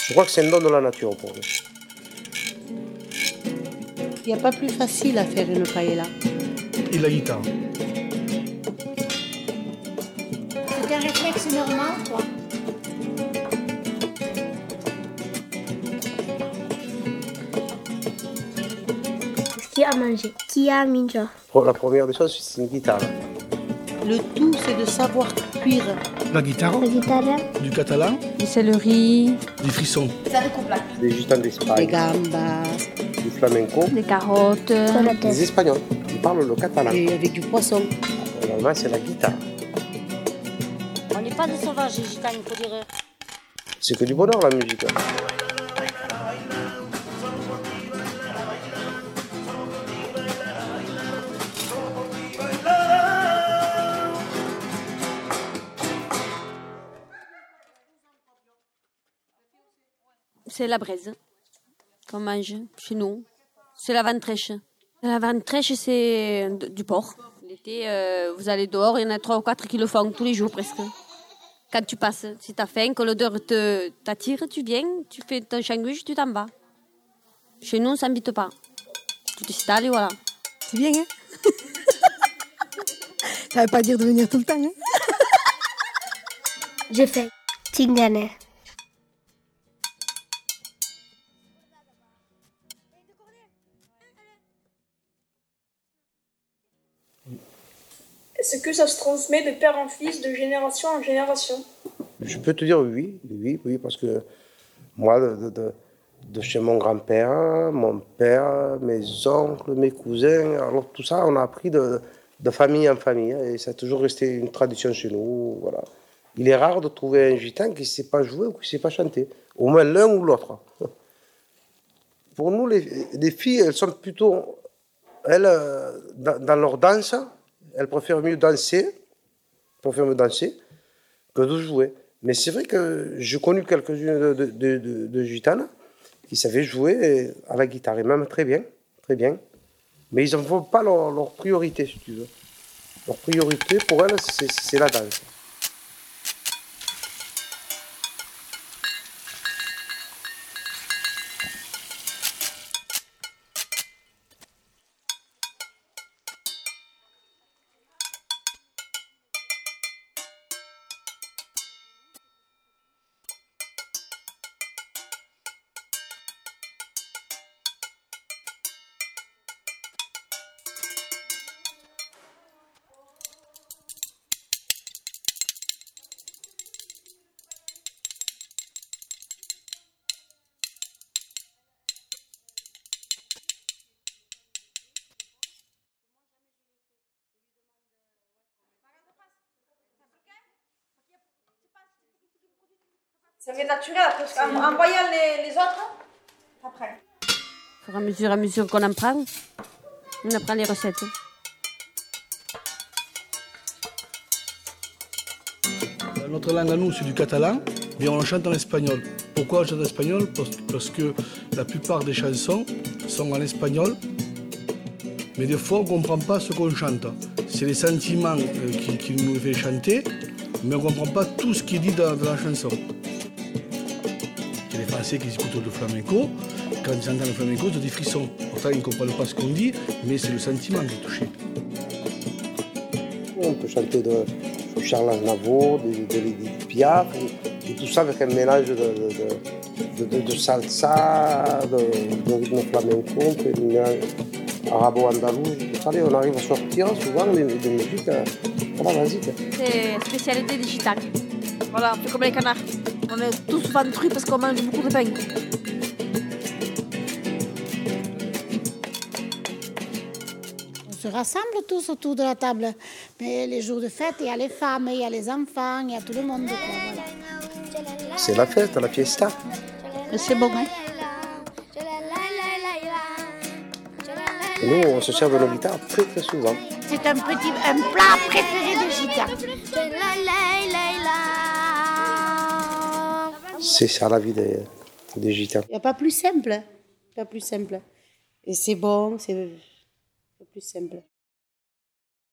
Je crois que c'est un don de la nature pour eux. Il n'y a pas plus facile à faire une paella. Et la guitare. C'est un réflexe normand, quoi. Ce qu'il y a à manger. Qui a mangé. La première des choses, c'est une guitare. Le tout, c'est de savoir cuire. La guitare. La guitare. Du catalan. Du céleri. Du frisson. Des gitans Les d'Espagne, gambas. du flamenco, Des carottes. des Espagnols. Ils parlent le catalan. Et avec du poisson. Normalement, c'est la guitare. On n'est pas des sauvages, les gitanes, il faut dire. C'est que du bonheur, la musique. C'est la braise qu'on mange chez nous. C'est la ventrèche. La ventrèche, c'est du porc. L'été, vous allez dehors, il y en a 3 ou 4 qui le font tous les jours presque. Quand tu passes, si tu as faim, que l'odeur t'attire, tu viens, tu fais ton sandwich, tu t'en vas. Chez nous, on ne s'invite pas. Tu t'installes et voilà. C'est bien, hein? Ça ne veut pas dire de venir tout le temps, hein? J'ai fait tingane. Est-ce que ça se transmet de père en fils, de génération en génération? Je peux te dire oui, parce que moi, de chez mon grand-père, mon père, mes oncles, mes cousins, alors tout ça, on a appris de famille en famille, hein, et ça a toujours resté une tradition chez nous. Voilà. Il est rare de trouver un gitan qui ne sait pas jouer ou qui ne sait pas chanter, au moins l'un ou l'autre. Pour nous, les filles, elles sont plutôt, elles, dans leur danse, elles préfèrent mieux danser que de jouer. Mais c'est vrai que j'ai connu quelques-unes de gitanes qui savaient jouer à la guitare, et même très bien. Mais ils n'en font pas leur priorité, si tu veux. Leur priorité, pour elles, c'est la danse. Ça vient naturel, parce qu'en voyant les autres, après. Au fur et à mesure qu'on en prend, on apprend les recettes. Notre langue à nous, c'est du catalan, mais on chante en espagnol. Pourquoi on chante en espagnol? Parce que la plupart des chansons sont en espagnol, mais des fois on ne comprend pas ce qu'on chante. C'est les sentiments qui nous fait chanter, mais on ne comprend pas tout ce qui est dit dans la chanson. Il y a les Français qui écoutent le flamenco, quand ils entendent le flamenco, ils ont des frissons. Pourtant, ils ne comprennent pas ce qu'on dit, mais c'est le sentiment qui est touché. On peut chanter de Charles Aznavour, de Edith Piaf, et tout ça avec un mélange de salsa, de rythme flamenco, un mélange arabo-andalou. On arrive à sortir souvent des musiques basiques. C'est la spécialité des gitanes. Voilà, on fait comme les canards. On est tous ventrus parce qu'on mange beaucoup de pain. On se rassemble tous autour de la table. Mais les jours de fête, il y a les femmes, il y a les enfants, il y a tout le monde. Quoi, voilà. C'est la fête, la fiesta. C'est bon, hein? Et nous, on se sert de nos guitares très très souvent. C'est un plat préféré des gitanes. C'est ça la vie des gitanes. Il n'y a pas plus simple. Et c'est bon, c'est plus simple.